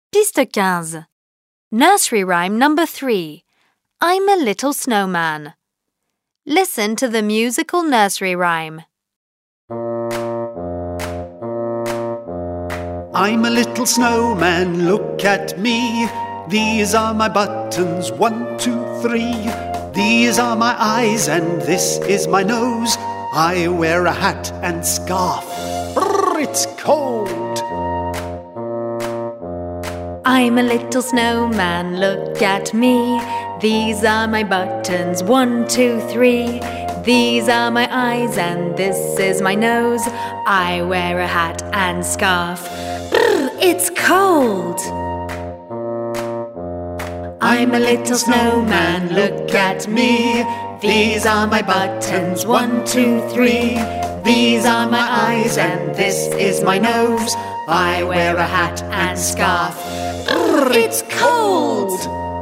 Piste 15. Nursery rhyme number 3. I'm a little snowman. Listen to the musical nursery rhyme. I'm a little snowman, look at me. These are my buttons, 1, 2, 3. These are my eyes and this is my nose. I wear a hat and scarf. Brrr, it's cold. I'm a little snowman, look at me. These are my buttons, 1, 2, 3. These are my eyes and this is my nose. I wear a hat and scarf. Brrr, it's cold. I'm a little snowman, look at me. These are my buttons, 1, 2, 3. These are my eyes and this is my nose. I wear a hat and scarf. Brrr, it's cold.